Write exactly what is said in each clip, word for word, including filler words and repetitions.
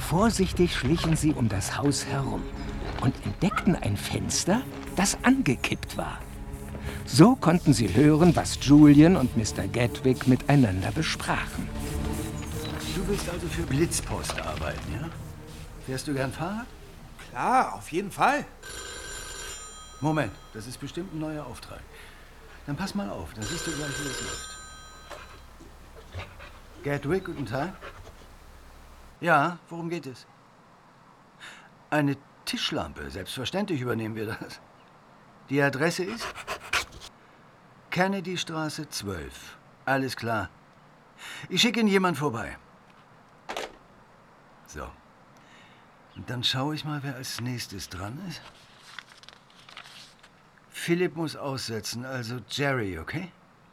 Vorsichtig schlichen sie um das Haus herum und entdeckten ein Fenster, das angekippt war. So konnten sie hören, was Julian und Mister Gatwick miteinander besprachen. Du willst also für Blitzpost arbeiten, ja? Fährst du gern Fahrrad? Klar, auf jeden Fall. Moment, das ist bestimmt ein neuer Auftrag. Dann pass mal auf, dann siehst du gleich, wie es läuft. Gatwick, guten Tag. Ja, worum geht es? Eine Tischlampe, selbstverständlich übernehmen wir das. Die Adresse ist Kennedystraße zwölf. Alles klar. Ich schicke Ihnen jemand vorbei. So. Und dann schaue ich mal, wer als nächstes dran ist. Philipp muss aussetzen, also Jerry, okay?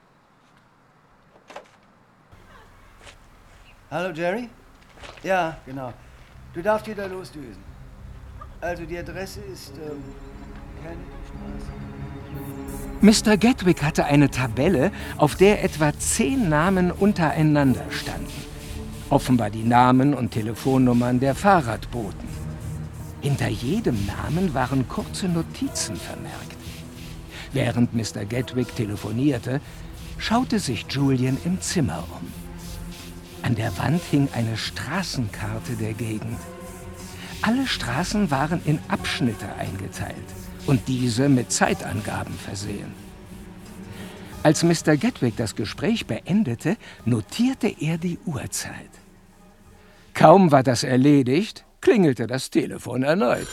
Hallo, Jerry? Ja, genau. Du darfst wieder losdüsen. Also die Adresse ist ähm, Kennedystraße. Mister Gatwick hatte eine Tabelle, auf der etwa zehn Namen untereinander standen. Offenbar die Namen und Telefonnummern der Fahrradboten. Hinter jedem Namen waren kurze Notizen vermerkt. Während Mister Gatwick telefonierte, schaute sich Julian im Zimmer um. An der Wand hing eine Straßenkarte der Gegend. Alle Straßen waren in Abschnitte eingeteilt und diese mit Zeitangaben versehen. Als Mister Gatwick das Gespräch beendete, notierte er die Uhrzeit. Kaum war das erledigt, klingelte das Telefon erneut.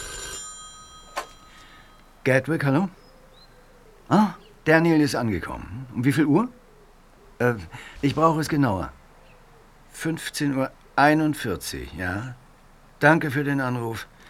Gatwick, hallo? Ah, Daniel ist angekommen. Um wie viel Uhr? Äh, ich brauche es genauer. fünfzehn Uhr einundvierzig, ja? Danke für den Anruf.